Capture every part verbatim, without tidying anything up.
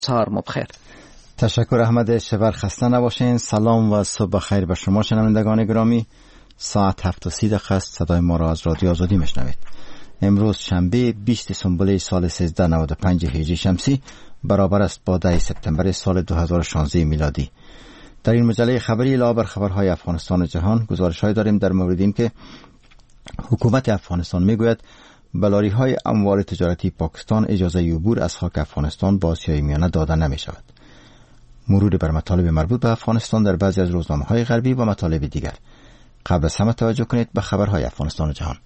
سهار ما بخیر. تشکر احمد شبر، خسته نباشین. سلام و صبح خیر به شما شنوندگان گرامی. ساعت هفت و سی دقیقه است. صدای ما را از رادیو آزادی میشنوید. امروز شنبه بیست سنبله سال سیزده نود و پنج هجری شمسی برابر است با ده سپتامبر سال دو هزار و شانزده میلادی. در این مجله خبری علاوه بر خبرهای افغانستان و جهان گزارش‌های داریم در مورد این که حکومت افغانستان میگوید بلاری‌های اموال تجارتی پاکستان اجازه عبور از خاک افغانستان با آسیای میانه داده نمی‌شود. مرور بر مطالب مربوط به افغانستان در بعضی از روزنامه‌های غربی و مطالب دیگر. قبل از همه توجه کنید به خبرهای افغانستان و جهان.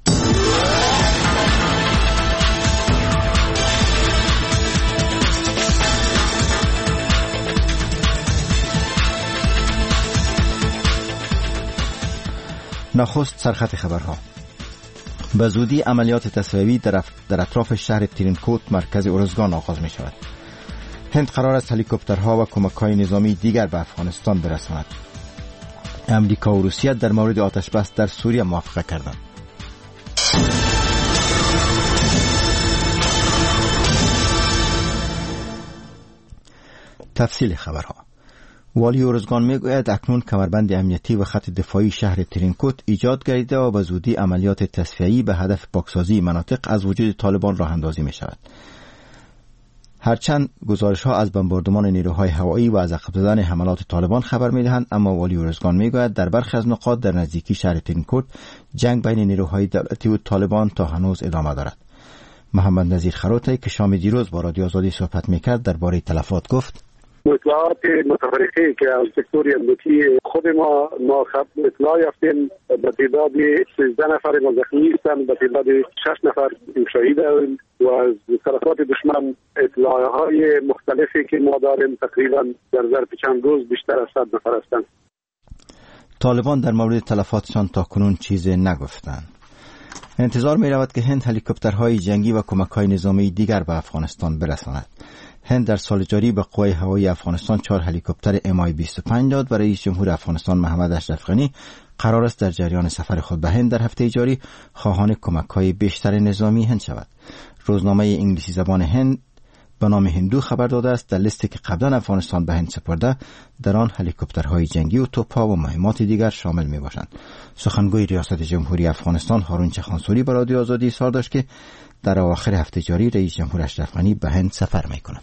نخست سرخط خبرها. به زودی عملیات تصفیه‌ای در, در اطراف شهر ترینکوت مرکز ارزگان آغاز می شود. هند قرار است هلیکوپترها و کمک‌های نظامی دیگر به افغانستان برساند. امریکا و روسیه در مورد آتش بس در سوریه موافقه کردند. تفصیل خبرها. والی ارزگان میگوید اکنون کمربند امنیتی و خط دفاعی شهر ترینکوت ایجاد گردیده و به زودی عملیات تصفیه‌ای به هدف پاکسازی مناطق از وجود طالبان راه اندازی می شود. هرچند گزارش ها از بمباردمان نیروهای هوایی و از عقب زدن حملات طالبان خبر می دهند، اما والی ارزگان می گوید در برخی از نقاط در نزدیکی شهر ترینکوت جنگ بین نیروهای دولتی و طالبان تا هنوز ادامه دارد. محمد نظیر خروتی که شام دیروز با رادیو آزادی صحبت می کرد درباره تلفات گفت: اطلاعات متفرقه که از سکتور امنیتی خود ما ما اطلاع یافتیم به تعداد سیزده نفر ما زخمی هستند، به تعداد شش نفر شهید و از طرفات دشمن اطلاعهای مختلفی که ما داریم تقریبا در ظرف چند روز بیشتر از صد نفر هستند. طالبان در مورد تلفاتشان تا کنون چیزی نگفتند. انتظار می رود که هند هلیکوپترهای جنگی و کمک‌های نظامی دیگر به افغانستان برساند. هند در سال جاری به قوای هوایی افغانستان چهار هلیکوپتر ام آی بیست و پنج داد و رئیس جمهور افغانستان محمد اشرف غنی قرار است در جریان سفر خود به هند در هفته جاری خواهان کمک‌های بیشتر نظامی هند شود. روزنامه انگلیسی زبان هند به نام هندو خبر داده است در لیستی که قبلا افغانستان به هند سپرده در آن هلیکوپترهای جنگی و توپ‌ها و مهمات دیگر شامل می‌باشند. سخنگوی ریاست جمهوری افغانستان هارون چخانسوری به رادیو آزادی اظهار داشت که در اواخر هفته جاری رئیس جمهور اشرف غنی به هند سفر می‌کند.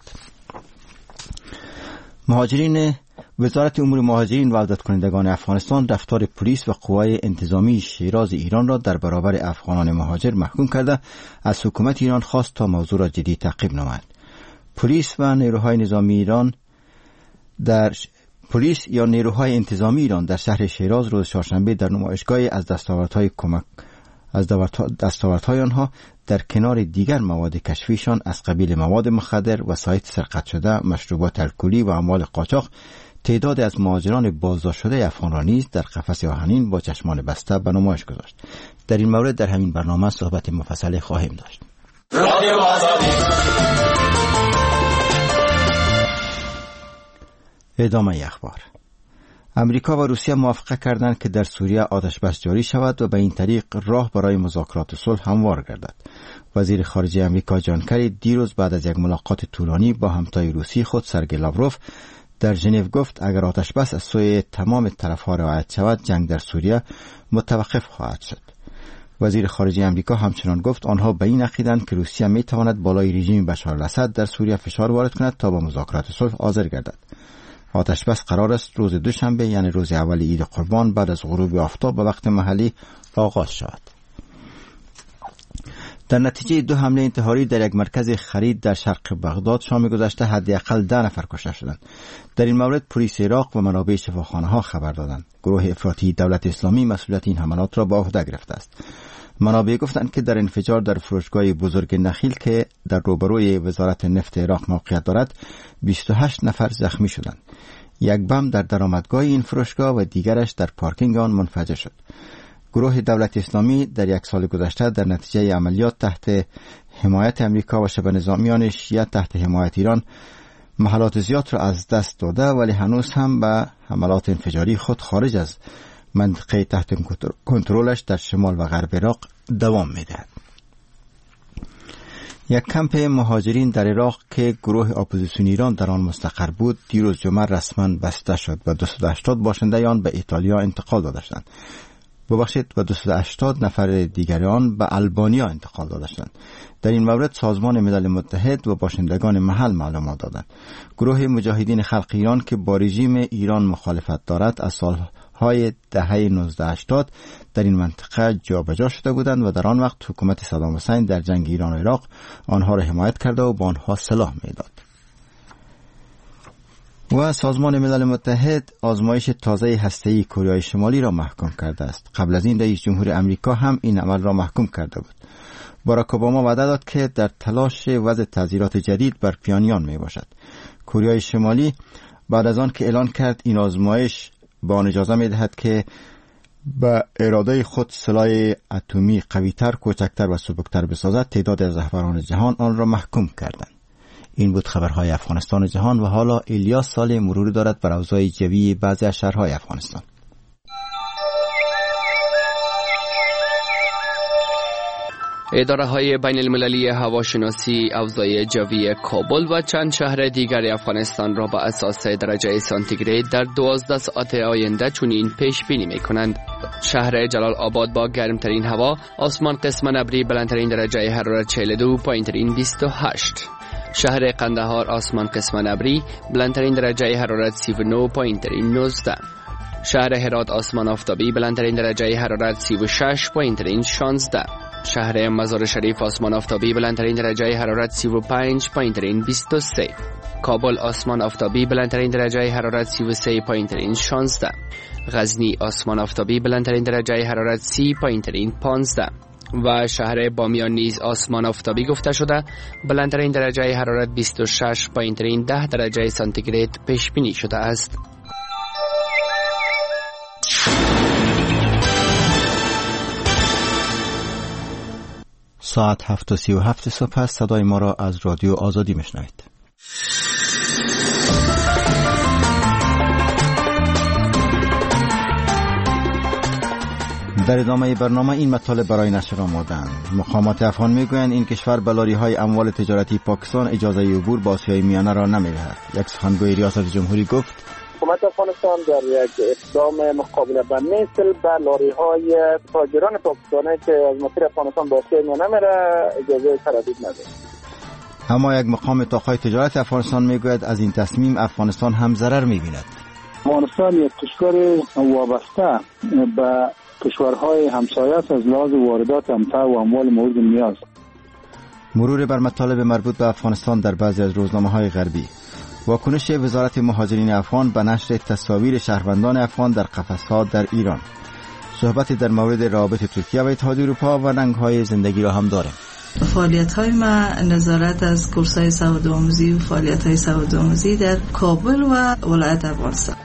مهاجرین وزارت امور مهاجرین و عودت کنندگان افغانستان رفتار پلیس و قوای انتظامی شیراز ایران را در برابر افغانان مهاجر محکوم کرده از حکومت ایران خواست تا موضوع را جدی تعقیب نماید. پلیس و نیروهای نظامی ایران در پلیس یا نیروهای انتظامی ایران در شهر شیراز روز چهارشنبه در نمایشگاهی از دستاوردهای کمک از دستاوردهای آنها در کنار دیگر مواد کشفیشان از قبیل مواد مخدر، وسایل سرقت شده، مشروبات الکلی و اموال قاچاق تعداد از مهاجران بازداشت شده افغان را نیز در قفس آهنین با چشمان بسته به نمایش گذاشت. در این مورد در همین برنامه صحبت مفصل خواهیم داشت. رادیو آزادی. ادامه اخبار. امریکا و روسیه موافقه کردند که در سوریه آتش بس جاری شود و به این طریق راه برای مذاکرات صلح هموار گردد. وزیر خارجه امریکا جان کری دیروز بعد از یک ملاقات طولانی با همتای روسی خود سرگئی لاوروف در ژنو گفت اگر آتش بس از سوی تمام طرف‌ها رعایت شود جنگ در سوریه متوقف خواهد شد. وزیر خارجه امریکا همچنان گفت آنها به این عقیدند که روسیه می تواند بالای رژیم بشار الاسد در سوریه فشار وارد کند تا با مذاکرات صلح حاضر گردد. آتش بس قرار است روز دوشنبه یعنی روز اول عید قربان بعد از غروب آفتاب به وقت محلی آغاز شود. در نتیجه دو حمله انتحاری در یک مرکز خرید در شرق بغداد شام گذشته حداقل ده نفر کشته شدند. در این مورد پلیس عراق و منابع شفاخانه ها خبر دادند. گروه افراطی دولت اسلامی مسئولیت این حملات را به عهده گرفته است. منابع گفتند که در انفجار در فروشگاه بزرگ نخیل که در روبروی وزارت نفت عراق موقعیت دارد بیست و هشت نفر زخمی شدند. یک بم در درآمدگاه این فروشگاه و دیگرش در پارکینگ آن منفجر شد. گروه دولت اسلامی در یک سال گذشته در نتیجه عملیات تحت حمایت امریکا و شبه نظامیان شیعه تحت حمایت ایران محلات زیاد را از دست داده ولی هنوز هم به حملات انفجاری خود خارج از منطقه تحت کنترلش در شمال و غرب عراق دوام می‌دهد. یک کمپ مهاجرین در عراق که گروه اپوزیسیون ایران در آن مستقر بود دیروز جمعه رسما بسته شد و دویست و هشتاد باشنده آن به ایتالیا انتقال دادند. ببخشید و دویست و هشتاد نفر دیگر آن به آلبانیا انتقال دادند. در این مورد سازمان ملل متحد و باشندگان محل معلومات دادند. گروه مجاهدین خلق ایران که با رژیم ایران مخالفت دارد از سالهای دهه نوزده هشتاد در این منطقه جابجا شده بودند و در آن وقت حکومت صدام حسین در جنگ ایران و عراق آنها را حمایت کرده و با آنها سلاح میداد. و سازمان ملل متحد آزمایش تازه هسته‌ای کره شمالی را محکوم کرده است. قبل از این رئیس جمهور امریکا هم این عمل را محکوم کرده بود. باراک اوباما وعده داد که در تلاش وضع تعزیرات جدید بر پیانیان می باشد. کره شمالی بعد از آن که اعلان کرد این آزمایش به آن اجازه می دهد که به اراده خود سلاح اتمی قوی‌تر، کوچکتر و سبکتر بسازد، تعداد از رهبران جهان آن را محکوم کردند. این بود خبرهای افغانستان و جهان و حالا الیاس سال مروری دارد بر اوضاع جوی بعضی از شهرهای افغانستان. اداره های بین المللی هواشناسی اوضاع جوی کابل و چند شهر دیگر افغانستان را با اساس درجه سانتیگراد در دوازده ساعت آینده چنین پیش بینی می کنند. شهر جلال آباد با گرمترین هوا، آسمان قسم ابری بلندترین درجه حرارت چهل و دو، پایینترین بیست و هشت. شهر قندهار آسمان قسم ابری بلندترین درجه حرارت سی و نه، پایینترین نوزده. شهر هرات آسمان آفتابی بلندترین درجه حرارت سی و شش، پایینترین شانزده. شهر مزار شریف آسمان آفتابی بلندترین درجه حرارت سی و پنج، پایینترین بیست و سه. کابل آسمان آفتابی بلندترین درجه حرارت سی و سه، پایینترین شانزده. غزنی آسمان آفتابی بلندترین درجه حرارت سی، پایینترین پانزده. و شهر بامیان نیز آسمان آفتابی گفته شده بلندترین درجه حرارت بیست و شش، پایینترین ده درجه سانتیگراد پیش بینی شده است. ساعت هفت و سی و هفت صبح است. صدای ما را از رادیو آزادی میشنوید. در ادامه برنامه این مطالب برای نشر آماده‌اند. مقامات افغان میگویند این کشور به لاری‌های اموال تجارتی پاکستان اجازه عبور به آسیای میانه را نمی‌دهد. یک سخنگوی ریاست جمهوری گفت حکومت افغانستان در یک اقدام مقابله با مثل به لاری‌های تاجران پاکستانی که از مسیر افغانستان به آسیای میانه میره اجازه تردید ندارد. اما یک مقام اتاق‌های تجارت افغانستان میگوید از این تصمیم افغانستان هم ضرر می‌بیند. افغانستان یک کشور وابسته به کشورهای همسایه است از لحاظ واردات امتع و اموال مورد نیاز. مرور بر مطالب مربوط به افغانستان در بعضی از روزنامه‌های غربی. واکنش وزارت مهاجرین افغان به نشر تصاویر شهروندان افغان در قفس‌ها در ایران. صحبت در مورد روابط ترکیه و اتحادیه اروپا و رنگ‌های زندگی را هم داریم. فعالیت‌های ما نظارت از کورس‌های سواد آموزی و فعالیت‌های سواد آموزی در کابل و ولایت افغانستان.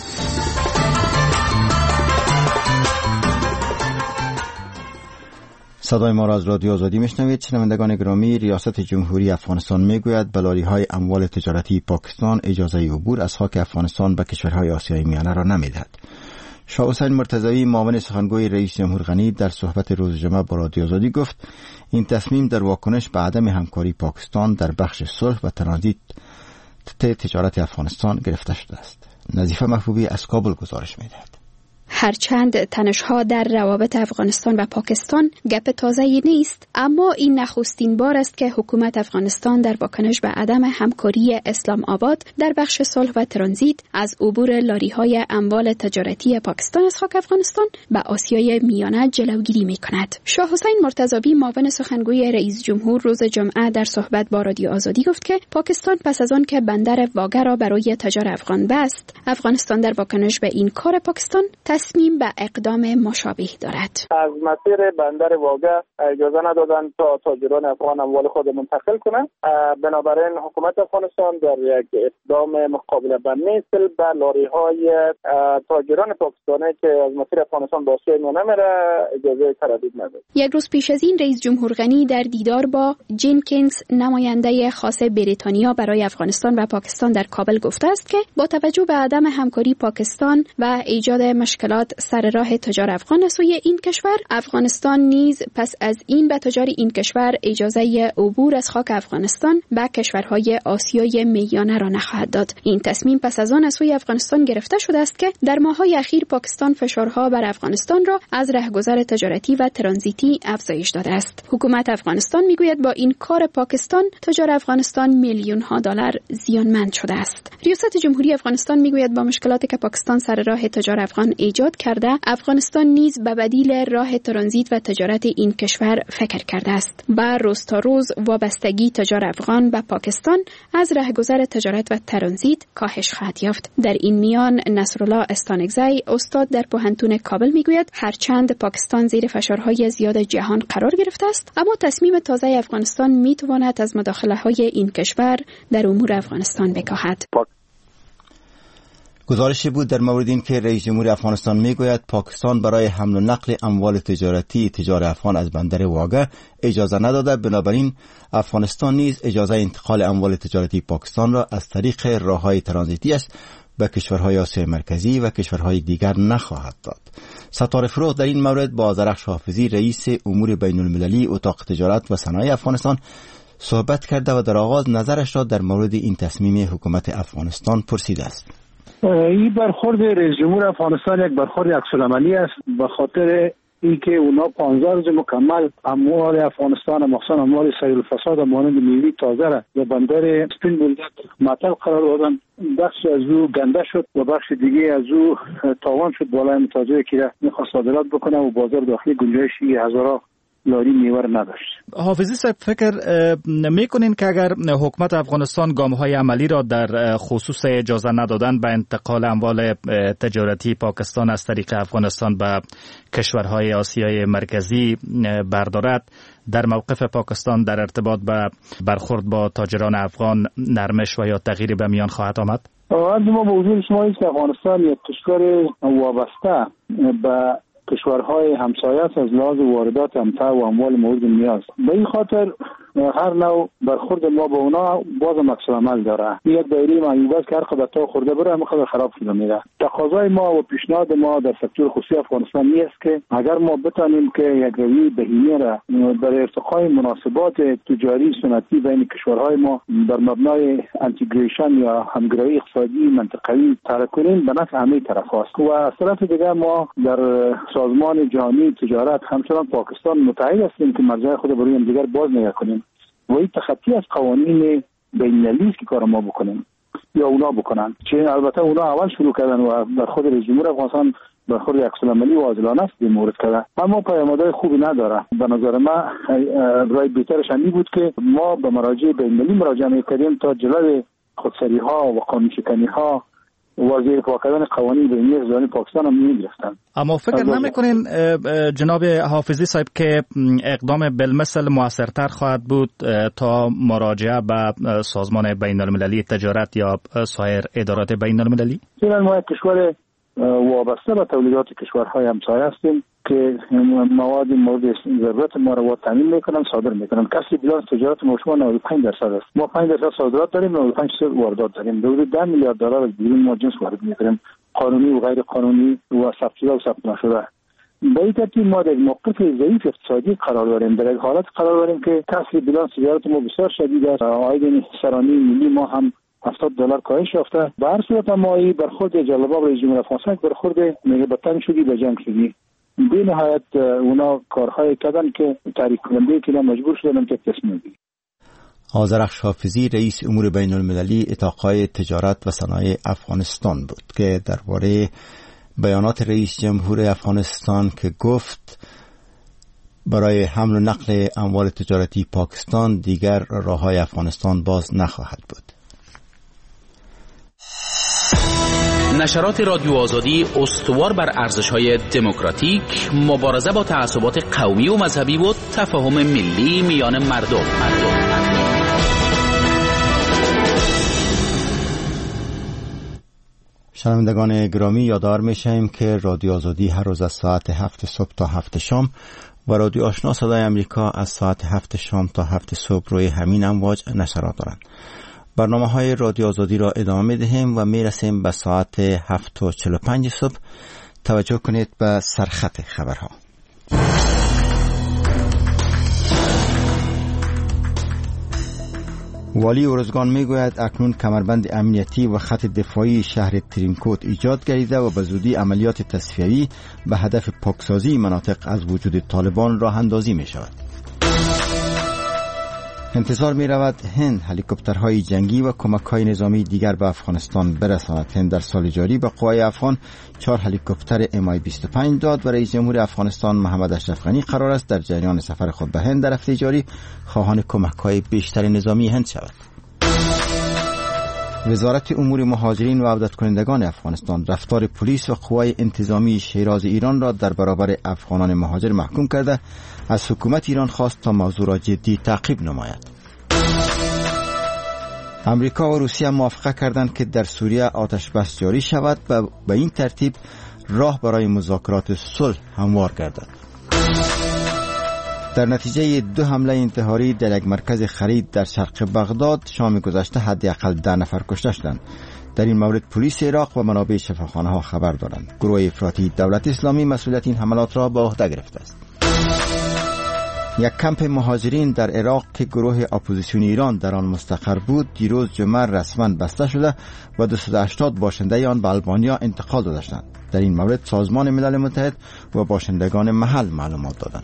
صدای ما را از رادیو آزادی میشنوید. شنوندگان گرامی، ریاست جمهوری افغانستان میگوید به لاری‌های اموال تجارتی پاکستان اجازه عبور از خاک افغانستان به کشورهای آسیای میانه را نمیدهد. شاه حسین مرتضوی معاون سخنگوی رئیس جمهور غنی در صحبت روز جمعه با رادیو آزادی گفت این تصمیم در واکنش به عدم همکاری پاکستان در بخش صلح و ترانزیت تجارت افغانستان گرفته شده است. نظیفه محبوبی از کابل گزارش میدهد. هرچند تنش‌ها در روابط افغانستان و پاکستان گپ تازه‌ای نیست، اما این نخستین بار است که حکومت افغانستان در واکنش به عدم همکاری اسلام آباد در بخش صلح و ترانزیت از عبور لاری‌های اموال تجارتی پاکستان از خاک افغانستان به آسیای میانه جلوگیری می‌کند. شاه حسین مرتضوی معاون سخنگوی رئیس جمهور روز جمعه در صحبت با رادیو آزادی گفت که پاکستان پس از آن که بندر واگه را برای تجار افغان بست، افغانستان در واکنش به این کار پاکستان تصمیم به اقدام مشابه دارد. از مسیر بندر واگه اجازه ندادن تا تاجران افغان اموال خود منتقل کنند. بنابراین حکومت افغانستان در یک اقدام مقابله با مثل به لاری‌های تاجران پاکستانی که از مسیر افغانستان به آسیای میانه میره اجازه تردید نداد. یک روز پیش از این رئیس جمهور غنی در دیدار با جنکینز نماینده خاص بریتانیا برای افغانستان و پاکستان در کابل گفته است که با توجه به عدم همکاری پاکستان و ایجاد مشکلات اطلاعات سر راه تجار افغان سوی این کشور، افغانستان نیز پس از این به تجار این کشور اجازه عبور از خاک افغانستان به کشورهای آسیای میانه را نخواهد داد. این تصمیم پس از آن از سوی افغانستان گرفته شده است که در ماه‌های اخیر پاکستان فشارها بر افغانستان را از رهگذر تجارتی و ترانزیتی افزایش داده است. حکومت افغانستان میگوید با این کار پاکستان تجار افغانستان میلیون ها دلار زیانمند شده است. ریاست جمهوری افغانستان میگوید با مشکلاتی که پاکستان سر راه تجار افغان ایجاد کرده، افغانستان نیز به بدیل راه ترانزیت و تجارت این کشور فکر کرده است. با روز تا روز وابستگی تجار افغان به پاکستان از رهگذر تجارت و ترانزیت کاهش خواهد یافت. در این میان نصرالله استانگزی استاد در پوهنتون کابل میگوید هرچند پاکستان زیر فشارهای زیاد جهان قرار گرفته است، اما تصمیم تازه افغانستان میتواند از مداخله‌های این کشور در امور افغانستان بکاهد. گزارشی بود در مورد این که رئیس جمهور افغانستان میگوید پاکستان برای حمل و نقل اموال تجارتی تجار افغان از بندر واگه اجازه نداده، بنابراین افغانستان نیز اجازه انتقال اموال تجارتی پاکستان را از طریق راههای ترانزیتی است به کشورهای آسیای مرکزی و کشورهای دیگر نخواهد داد. ستاره فروغ در این مورد با آذرخش حافظی رئیس امور بین المللی اتاق تجارت و صنایع افغانستان صحبت کرده و در آغاز نظرش را در مورد این تصمیم حکومت افغانستان پرسیده است. این برخورد رئیس جمهور افغانستان یک برخورد عکس‌العملی است به خاطر اینکه اونا پانزده روز مکمل اموال افغانستان مخصوصا اموال سیل الفساد مانند میوه تازه را به بندر سپین بولدک معطل قرار دادن. بخش از او گنده شد و بخش دیگه از او تاوان شد بالای متوجه که میخواست صادرات بکنه و بازار داخلی گنجایشی هزارها لاری میوه نداشت. حافظی صاحب فکر میکنین که اگر حکومت افغانستان گام‌های عملی را در خصوص اجازه ندادن به انتقال اموال تجارتی پاکستان از طریق افغانستان به کشورهای آسیای مرکزی بردارد، در موقف پاکستان در ارتباط به برخورد با تاجران افغان نرمش و یا تغییری به میان خواهد آمد؟ از ما به حضور شما است که افغانستان یک کشور وابسته به کشورهای همسایه است از لحاظ واردات امتع و اموال مورد نیاز. به این خاطر هر نوع برخورد ما با اونا باز عکس العمل داره. یک دایره معیوب است که هر قدر تا خورده بره همه خراب شده میره. تقاضای ما و پیشنهاد ما در سکتور خصوصی افغانستان نیست که اگر ما بتانیم که یک روی بهینه را برای ارتقای مناسبات تجاری سنتی بین کشورهای ما در مبنای انتگریشن یا همگرایی اقتصادی منطقه‌ای طرح کنیم به نفع همه طرف‌هاست. و از طرف دیگر ما در سازمان جهانی تجارت همچنان پاکستان متحد هستیم که مرزهای خود برای دیگر باز نگه کنیم و این تخطی از قوانین بین‌المللی است که کار ما بکنیم یا اونا بکنن. چه البته اونا اول شروع کردن و در خود رئیس جمهور افغانستان برخورد عکس‌العملی و عادلانه است به مورد کرده، اما پیامدهای خوبی نداره. به نظر من رای بهترش این بود که ما به مراجع بین‌المللی مراجعه می‌کردیم تا جلوی خودسری‌ها و قانون شکنی‌ها واضح پاکردن قوانین بینی از پاکستان هم می‌گرفتن. اما فکر نمی‌کنین جناب حافظی صاحب که اقدام بالمثل موثرتر خواهد بود تا مراجعه به سازمان بین‌المللی تجارت یا سایر ادارات بین‌المللی؟ چون ما یک کشور وابسته به تولیدات کشورهای همسایه هستیم که مواد مورد ضرورت ما را تامین میکنن، صادر میکنن. کسری بیلانس تجارت ما شما نود و پنج درصد است. ما پنج درصد صادرات داریم، نود و پنج درصد واردات داریم. حدود ده میلیارد دلار از بیرون ما جنس وارد میکنیم، قانونی و غیر قانونی و ثبت شده و ثبت نشده. به این ترتیب ما در موقف ضعیف اقتصادی قرار داریم، در یک حالت قرار داریم که کسری بیلانس تجارت ما بسیار شدید است. عاید سرانه ملی ما هم هفتاد دلار کاهش یافته. به هر صورت ما این برخورد جلباب رئیس جمهور افغانستان برخورد میگبتن شدی به جنگ شدی. به نهایت اونا کارهای کردن که تحریک کننده که مجبور شدن که تصمیم بگیرن. آذرخش حافظی رئیس امور بین المللی اتاقهای تجارت و صنایع افغانستان بود که درباره بیانات رئیس جمهور افغانستان که گفت برای حمل و نقل اموال تجارتی پاکستان دیگر راههای افغانستان باز نخواهد بود. نشرات رادیو آزادی استوار بر ارزش‌های دموکراتیک، مبارزه با تعصبات قومی و مذهبی و تفاهم ملی میان مردم. مردم. شنوندگان گرامی، یادآور می‌شویم که رادیو آزادی هر روز از ساعت هفت صبح تا هفت شام و رادیو آشنا صدای امریکا از ساعت هفت شام تا هفت صبح روی همین امواج نشرات دارند. برنامه های رادیو آزادی را ادامه می دهیم و می رسیم به ساعت هفت و چهل و پنج صبح. توجه کنید به سرخط خبرها. والی ارزگان میگوید اکنون کمربند امنیتی و خط دفاعی شهر ترینکوت ایجاد گردیده و به زودی عملیات تصفیه‌ای به هدف پاکسازی مناطق از وجود طالبان راه اندازی می شود. انتظار می رود هند هلیکوپترهای جنگی و کمک‌های نظامی دیگر به افغانستان برساند. هند در سال جاری به قوای افغان چهار هلیکوپتر ام آی بیست و پنج داد و رئیس جمهور افغانستان محمد اشرف غنی قرار است در جریان سفر خود به هند در هفته جاری خواهان کمک‌های بیشتر نظامی هند شود. وزارت امور مهاجرین و عودت کنندگان افغانستان رفتار پلیس و قوای انتظامی شیراز ایران را در برابر افغانان مهاجر محکوم کرده از حکومت ایران خواست تا موضوع را جدی تعقیب نماید. امریکا و روسیه موافقه کردند که در سوریه آتش بس جاری شود و به این ترتیب راه برای مذاکرات صلح هموار گردد. در نتیجه دو حمله انتحاری در یک مرکز خرید در شرق بغداد شام گذشته حداقل ده نفر کشته شدند. در این مورد پلیس عراق و منابع شفاخانه ها خبر دارند. گروه افراطی دولت اسلامی مسئولیت این حملات را به عهده گرفته است. یک کمپ مهاجرین در عراق که گروه اپوزیسیون ایران در آن مستقر بود دیروز جمعه رسما بسته شده و دویست و هشتاد باشنده آن به آلبانیا انتقال داده شدند. در این مورد سازمان ملل متحد و باشندگان محل معلومات دادند.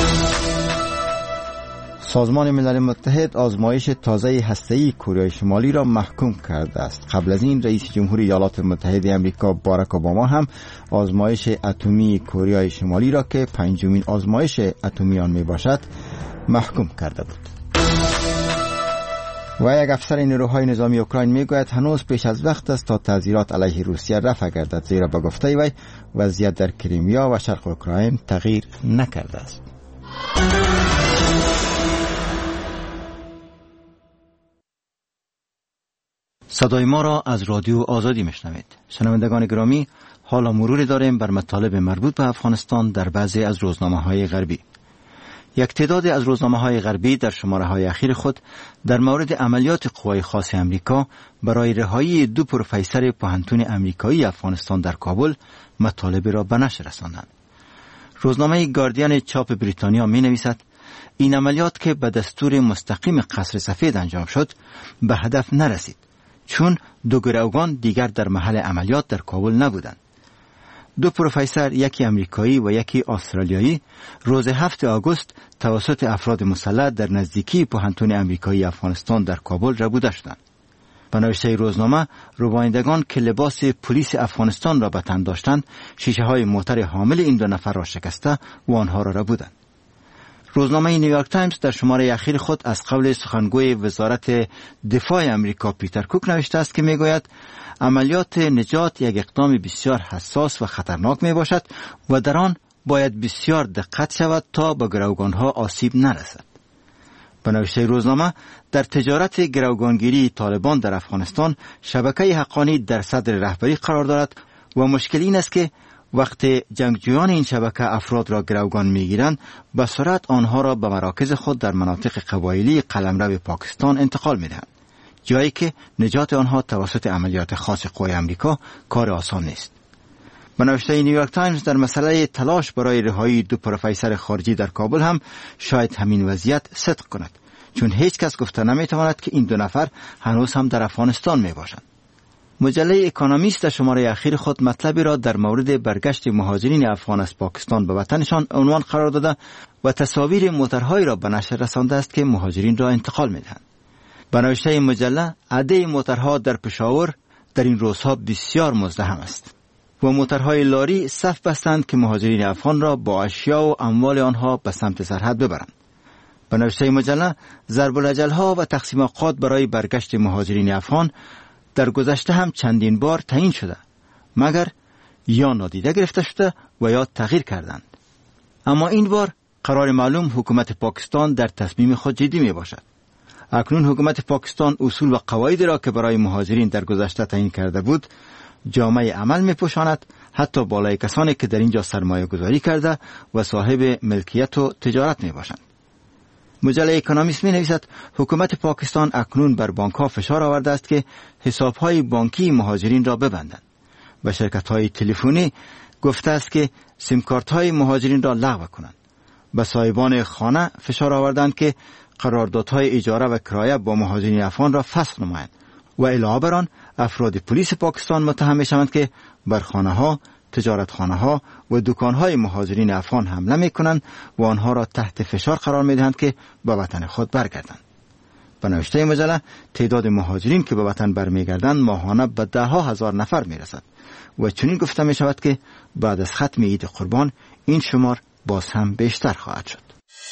سازمان ملل متحد آزمایش تازه هسته‌ای کره شمالی را محکوم کرده است. قبل از این رئیس جمهور ایالات متحده آمریکا باراک اوباما هم آزمایش اتمی کره شمالی را که پنجمین آزمایش اتمی آن می باشد محکوم کرده بود. و یک افسر نیروهای نظامی اوکراین میگوید هنوز پیش از وقت است تا تعزیرات علیه روسیه رفع گردد، زیرا به گفته وی وضعیت در کریمیا و شرق اوکراین تغییر نکرده است. صدای ما را از رادیو آزادی میشنوید. شنوندگان گرامی، حالا مروری داریم بر مطالب مربوط به افغانستان در بعضی از روزنامه‌های غربی. یک تعداد از روزنامه‌های غربی در شماره‌های اخیر خود در مورد عملیات قوای خاص امریکا برای رهایی دو پروفسور پوهنتون امریکایی افغانستان در کابل مطالب را به نشر رساندند. روزنامه گاردین چاپ بریتانیا می‌نویسد این عملیات که به دستور مستقیم قصر سفید انجام شد به هدف نرسید، چون دو گروگان دیگر در محل عملیات در کابل نبودند. دو پروفسور، یکی امریکایی و یکی استرالیایی، روز هفتم آگوست توسط افراد مسلح در نزدیکی پوهنتون امریکایی افغانستان در کابل ربوده شدند. به نوشته روزنامه، ربایندگان که لباس پلیس افغانستان را به تن داشتند، شیشه های موتر حامل این دو نفر را شکسته و آنها را ربودند. روزنامه نیویورک تایمز در شماره اخیر خود از قول سخنگوی وزارت دفاع امریکا پیتر کوک نوشته است که میگوید عملیات نجات یک اقدام بسیار حساس و خطرناک می باشد و در آن باید بسیار دقت شود تا به گروگانها آسیب نرسد. به نوشته روزنامه، در تجارت گروگانگیری طالبان در افغانستان شبکه حقانی در صدر رهبری قرار دارد و مشکل این است که وقتی جنگجویان این شبکه افراد را گروگان میگیرند به سرعت آنها را به مراکز خود در مناطق قبایلی قلمرو پاکستان انتقال میدهند، جایی که نجات آنها توسط عملیات خاص قوای امریکا کار آسان نیست. به نوشته نیویورک تایمز، در مسئله تلاش برای رهایی دو پروفسور خارجی در کابل هم شاید همین وضعیت صدق کند، چون هیچ کس گفته نمیتواند که این دو نفر هنوز هم در افغانستان می باشند. مجله اکونومیست در شماره اخیر خود مطلبی را در مورد برگشت مهاجرین افغان از پاکستان به وطنشان عنوان قرار داده و تصاویر موترهایی را به نشر رسانده است که مهاجرین را انتقال می‌دهند. به نوشته مجله، عده موترها در پشاور در این روزها بسیار مزدحم است و موترهای لاری صف بستند که مهاجرین افغان را با اشیا و اموال آنها به سمت سرحد ببرند. به نوشته مجله، ضرب الاجل‌ها و تقسیم اوقات برای برگشت مهاجرین افغان در گذشته هم چندین بار تعیین شده، مگر یا نادیده گرفته شده و یا تغییر کردند. اما این بار قرار معلوم حکومت پاکستان در تصمیم خود جدی می باشد. اکنون حکومت پاکستان اصول و قواعدی را که برای مهاجرین در گذشته تعیین کرده بود جامعه عمل می پوشاند، حتی بالای کسانی که در اینجا سرمایه گذاری کرده و صاحب ملکیت و تجارت می باشند. مجله اکونومیست می نویسد حکومت پاکستان اکنون بر بانک ها فشار آورده است که حساب های بانکی مهاجرین را ببندند و شرکت های تلفنی گفته است که سیمکارت های مهاجرین را لغو کنند. به صاحبان خانه فشار آوردند که قراردادهای اجاره و کرایه با مهاجرین افغان را فسخ نمایند و علاوه بر آن افراد پلیس پاکستان متهم می‌شوند که بر خانه‌ها، تجارتخانه‌ها و دکان‌های مهاجرین افغان حمله می‌کنند و آنها را تحت فشار قرار می‌دهند که به وطن خود برگردند. به نوشته مجله تعداد مهاجرین که به وطن برمیگردند ماهانه به ده ها هزار نفر می‌رسد و چنین گفته می‌شود که بعد از ختم عید قربان این شمار باز هم بیشتر خواهد شد.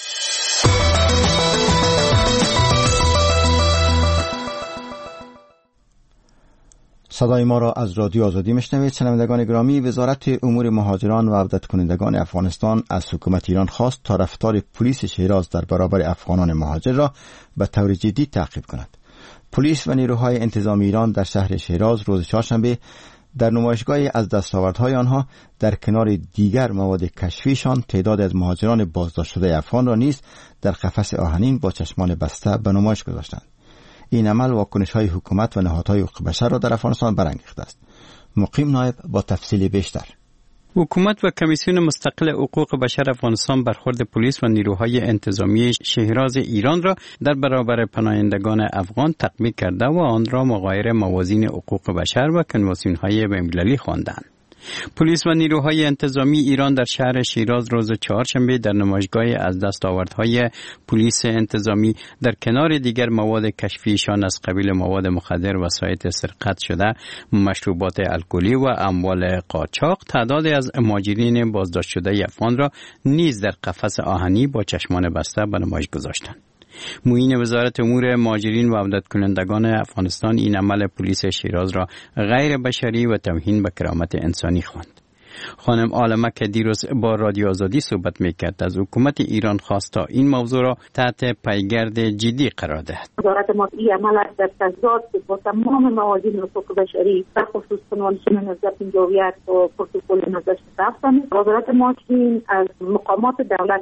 صدای ما را از رادیو آزادی میشنوید. شنوندگان گرامی، وزارت امور مهاجران و عودت کنندگان افغانستان از حکومت ایران خواست تا رفتار پلیس شیراز در برابر افغانان مهاجر را به طور جدی تعقیب کند. پلیس و نیروهای انتظامی ایران در شهر شیراز روز چهارشنبه در نمایشگاهی از دستاوردهای آنها در کنار دیگر مواد کشفیشان تعداد از مهاجران بازداشت شده افغان را نیز در قفس آهنین با چشمان بسته به نمایش گذاشتند. این عمل واکنش‌های حکومت و نهادهای حقوق بشر را در افغانستان برانگیخته است. مقیم نایب با تفصیل بیشتر. حکومت و کمیسیون مستقل حقوق بشر افغانستان برخورد پلیس و نیروهای انتظامی شیراز ایران را در برابر پناهندگان افغان تقویت کرده و آن را مغایر موازین حقوق بشر و کنوانسیون‌های بین‌المللی خواندند. پلیس و نیروهای انتظامی ایران در شهر شیراز روز چهارشنبه در نمایشگاه از دستاوردهای پلیس انتظامی در کنار دیگر مواد کشفیشان از قبیل مواد مخدر و وسایط سرقت شده، مشروبات الکلی و اموال قاچاق تعدادی از مهاجرین بازداشت شده افغان را نیز در قفس آهنی با چشمان بسته به نمایش گذاشتند. معین وزارت امور مهاجرین و عودت کنندگان افغانستان این عمل پلیس شیراز را غیر بشری و توهین به کرامت انسانی خواند. خانم عالمه که دیروز با رادیو آزادی صحبت میکرد از حکومت ایران خواست تا این موضوع را تحت پیگرد جدی قرار دهد. وزارت ما این عمل در تضاد با تمام موازین حقوق بشری به خصوص کنوانسیون نهصد و پنجاه و یک و پروتکل نهصد و شصت و هفت وزارت مهاجرین از مقامات دولت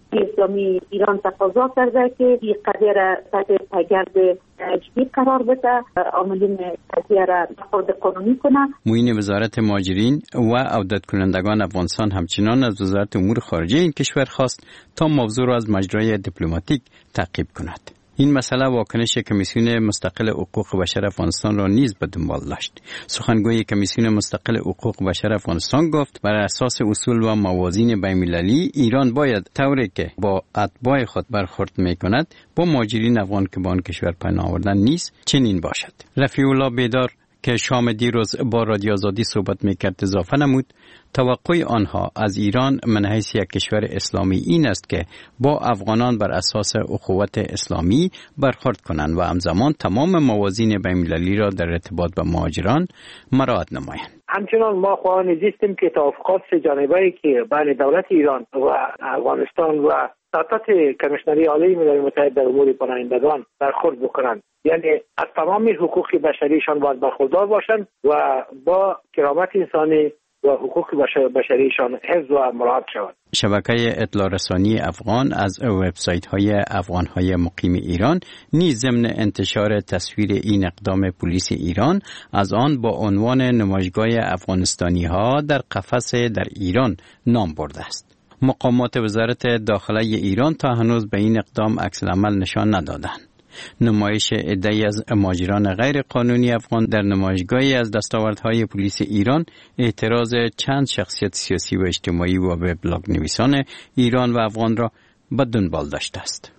اسلامی ایران تقاضا کرده که این قضیه را تحت پیگرد جدی قرار بده، عاملین قضیه را برخورد قانونی کنه. معین وزارت مهاجرین و عودت کنندگان افغانستان همچنان از وزارت امور خارجه این کشور خواست تا موضوع را از مجرای دیپلماتیک تعقیب کند. این مسئله واکنش کمیسیون مستقل حقوق بشر افغانستان را نیز به دنبال داشت. سخنگوی کمیسیون مستقل حقوق بشر افغانستان گفت بر اساس اصول و موازین بین‌المللی ایران باید طوری که با اتباع خود برخورد می‌کند با مهاجرین افغان که به آن کشور پناه آوردند نیز چنین باشد. رفیع الله بیدار که شام دیروز با رادیو آزادی صحبت میکرد اضافه نمود توقع آنها از ایران من حیث یک کشور اسلامی این است که با افغانان بر اساس اخوت اسلامی برخورد کنند و همزمان تمام موازین بین‌المللی را در ارتباط با مهاجران مراعات نمایند. همچنان ما خواهان زیستیم که توافقات سه جانبه‌ای که بین دولت ایران و افغانستان و سطح کمیشنری عالی ملل متحد در امور پناهندگان برخورد بکنند، یعنی از تمام حقوق بشریشان باید برخوردار باشند و با کرامت انسانی و حقوق بشریشان حفظ و مراعات شود. شبکه اطلاع رسانی افغان از وبسایت‌های افغان‌های مقیم ایران نیز ضمن انتشار تصویر این اقدام پلیس ایران از آن با عنوان نمایشگاه افغانستانی‌ها در قفس در ایران نام برده است. مقامات وزارت داخله ایران تا هنوز به این اقدام عکس العمل نشان ندادند. نمایش عده‌ای از مهاجران غیر قانونی افغان در نمایشگاهی از دستاوردهای پلیس ایران اعتراض چند شخصیت سیاسی و اجتماعی و وبلاگ نویسان ایران و افغان را به دنبال داشته است.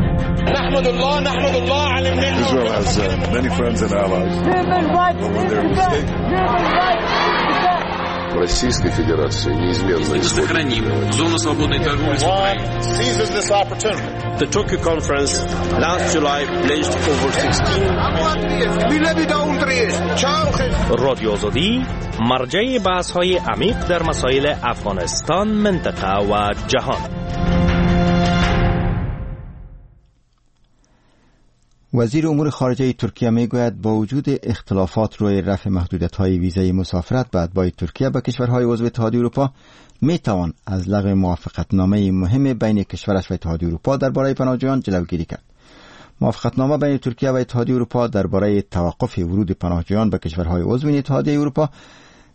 نحمد الله نحمد الله على Israel has uh, many friends and allies. В Российской Федерации неизменно сохраним зону свободной торговли с Украиной. The Tokyo conference last July pledged over sixteen رادیو آزادی مرجع بحث‌های عمیق در مسائل افغانستان، منطقه و جهان. وزیر امور خارجه ترکیه میگوید با وجود اختلافات روی رفع محدودیت‌های ویزای مسافرت به اتباع ترکیه به کشورهای عضو اتحادیه اروپا میتوان از لغو موافقتنامه مهم بین کشورش و اتحادیه اروپا درباره پناهجویان جلوگیری کرد. موافقتنامه بین ترکیه و اتحادیه اروپا درباره توقف ورود پناهجویان به کشورهای عضو اتحادیه اروپا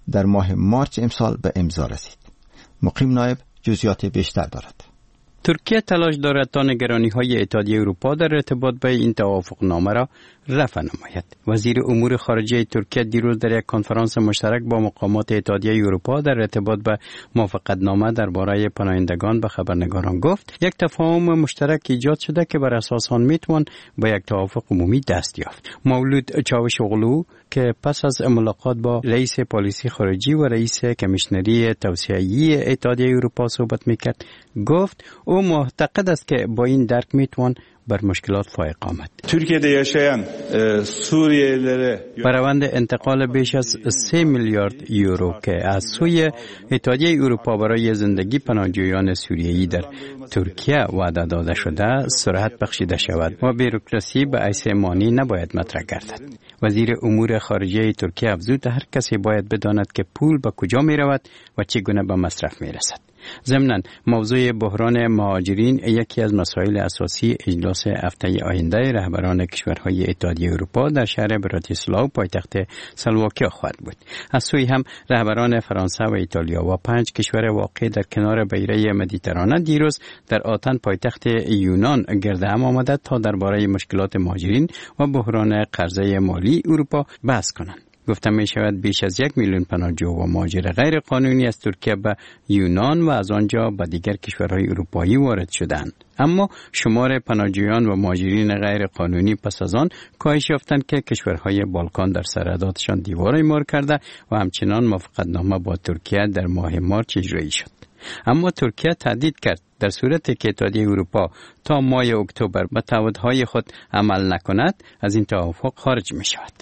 در ماه مارچ امسال به امضا رسید. مقیم نایب جزئیات بیشتر دارد. ترکیه تلاش دارد تا نگرانی‌های اتحادیه اروپا در ارتباط با این توافقنامه را رفع نماید. وزیر امور خارجه ترکیه دیروز در یک کنفرانس مشترک با مقامات اتحادیه اروپا در ارتباط با موافقتنامه درباره پناهندگان به خبرنگاران گفت یک تفاهم مشترک ایجاد شده که بر اساس آن میتوان به یک توافق عمومی دست یافت. مولود چاوشوغلو که پس از ملاقات با رئیس پالیسی خارجی و rئیس کمیشنری توسعه‌ای اتحادیه اروپا صحبت میکرد گفت او معتقد است که با این درک میتوان بر مشکلات فائق آمد. Türkiye'de yaşayan Suriyelilere بر روند انتقال بیش از سه میلیارد یورو که از سوی اتحادیه اروپا برای زندگی پناهجویان سوریایی در ترکیه وعده داده شده سرعت بخشیده شود و بیروکراسی به حیث مانی نباید مطرح گردد. وزیر امور خارجه ترکیه افزود هر کسی باید بداند که پول به کجا می رود و چگونه به مصرف می رسد. ضمناً موضوع بحران مهاجرین یکی از مسائل اساسی اجلاس هفته آینده رهبران کشورهای اتحادیه اروپا در شهر براتیسلاو پایتخت سلواکیا خواهد بود. از سوی هم رهبران فرانسه و ایتالیا و پنج کشور واقع در کنار بیره مدیترانه دیروز در آتن پایتخت یونان گرد هم آمده تا درباره مشکلات مهاجرین و بحران قرضه مالی اروپا بحث کنند. گفته می شود بیش از یک میلیون پناهجو و مهاجر غیر قانونی از ترکیه به یونان و از آنجا به دیگر کشورهای اروپایی وارد شدند. اما شمار پناهجویان و مهاجرین غیر قانونی پس از آن کاهش یافتند که کشورهای بالکان در سرحداتشان دیوار اعمار کرده و همچنان موافقتنامه با ترکیه در ماه مارچ اجرایی شد. اما ترکیه تهدید کرد در صورتی که اتحادیه اروپا تا ماه اکتبر به تعهدهای خود عمل نکند از این توافق خارج می شود.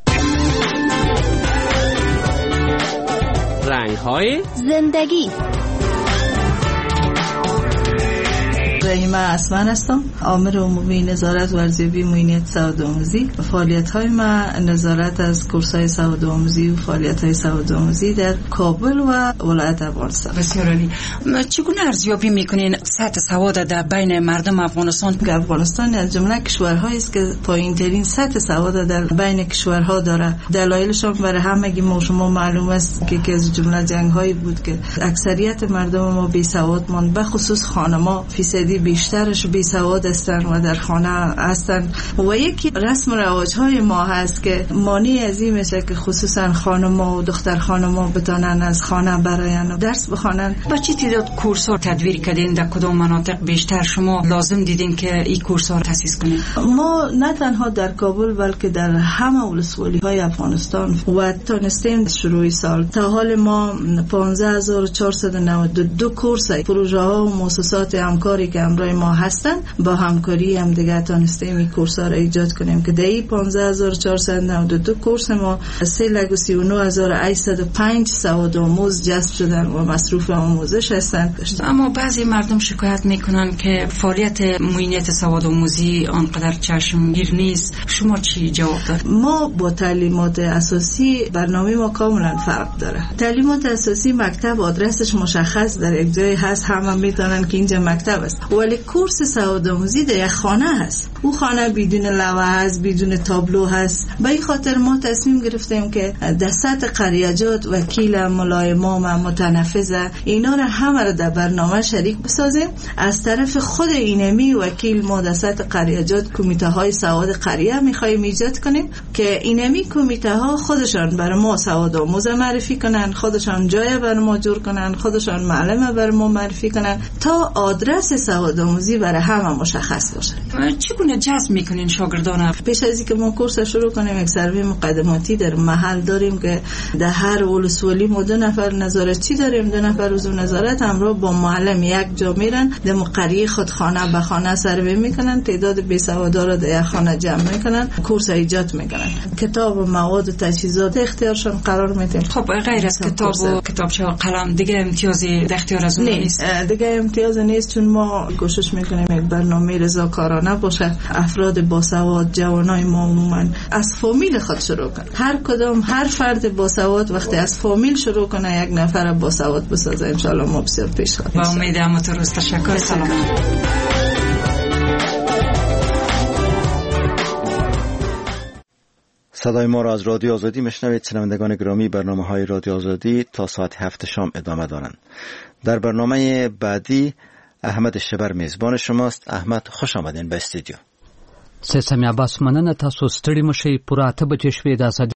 رنگ‌های زندگی. رحیمه اسمن هستم، آمر عمومی نظارت ورزیابی معینیت سواد آموزی. فعالیت‌های ما نظارت از کورس‌های سواد آموزی و فعالیت‌های سواد آموزی در کابل و ولایت افغانستان. بسیار عالی. چگونه ارزیابی می‌کنین سطح سواد در بین مردم افغانستان؟ افغانستان از جمله کشورهایی است که پایین‌ترین سطح سواد در بین کشورها داره. دلایلش برای همگی ما شما معلوم است که که از جمله جنگ‌هایی بود که اکثریت مردم ما بی‌سواد ماند، به خصوص خانم‌ها فیصدی بیشترش بی سواد هستند و در خانه هستند. و یکی رسم و رواج‌های ما هست که مانع از این میشه که خصوصا خانم‌ها و دختر خانم‌ها بتونن از خانه براین و درس بخوانن. با چه تعداد کورس‌ها تدویر کردین؟ در کدام مناطق بیشتر شما لازم دیدین که این کورس‌ها رو تأسیس کنین؟ ما نه تنها در کابل بلکه در همه ولسوالی‌های افغانستان و تونستیم شروع سال تا حال ما پانزده هزار و چهارصد و نود و دو کورس پروژه‌ها و مؤسسات همکاری که همراه ما هستن با همکاری هم دیگه تونستیم این کورس ها را ایجاد کنیم که در این پانزده هزار و چهارصد و نود و دو کورس ما سه لاک و سی و نه هزار و هشتصد و پنج سواد آموز جذب شدن و مصروف آموزش هستن. اما بعضی مردم شکایت میکنن که فعالیت معینیت سواد آموزی آنقدر چشمگیر نیست. شما چی جواب دارید؟ ما با تعلیمات اساسی برنامه ما کاملا فرق داره. تعلیمات اساسی مکتب آدرسش مشخص در یک جای هست، همه میدونن که اینجا مکتب است. ولی کورس سواد آموزی در یک خانه هست. او خانه بدون لوحه هست، بدون تابلو هست. به این خاطر ما تصمیم گرفتیم که در سطح قریجات وکیل ملایمام متنفذ اینا را همه را در برنامه شریک بسازیم. از طرف خود اینمی وکیل ما در سطح قریجات کمیته های سواد قریه میخوایم ایجاد کنیم که اینمی کمیته ها خودشان برای ما سواد آموز معرفی کنن، خودشان جای برای ما جور کنن، خودشان معلم برای ما معرفی کنن تا آدرس سواد آموزی برای همه مشخص باشه. چگونه جذب میکنین شاگردان؟ پیش از اینکه ما کورس شروع کنیم یک سروی مقدماتی در محل داریم که در هر ولسوالی ما دو نفر نظارتچی داریم، دو نفر عضو نظارت همراه با معلم یک جا میرن در قریه خود خانه به خانه سروی میکنن، تعداد بی‌سوادا را در یک خانه جمع میکنن، کورس ایجاد میکنن، کتاب و مواد و تجهیزات اختیارشان قرار میدیم. خب غیر از کتاب و کتابچه و قلم دیگه امتیازی در اختیار از اون نیست؟ دیگه امتیاز نیست، چون ما کوشش میکنیم یک برنامه رضاکارانه باشه. افراد باسواد جوانای ما عموما از فامیل خود شروع کنن. هر کدام هر فرد باسواد وقتی از فامیل شروع کنه یک نفر باسواد بسازه، ان شاء الله ما بسیار پیش خواهیم. با امید همتون تشکر. سلام. صدای ما را از رادیو آزادی میشنوید. شنوندگان گرامی، برنامه های رادیو آزادی تا ساعت هفت شام ادامه دارند. در برنامه بعدی احمد شبر میزبان شماست. احمد، خوش آمدین به استودیو. سه سمی عباس مننه. تاسو ستړي مشئ. پوره اته بجې شوې د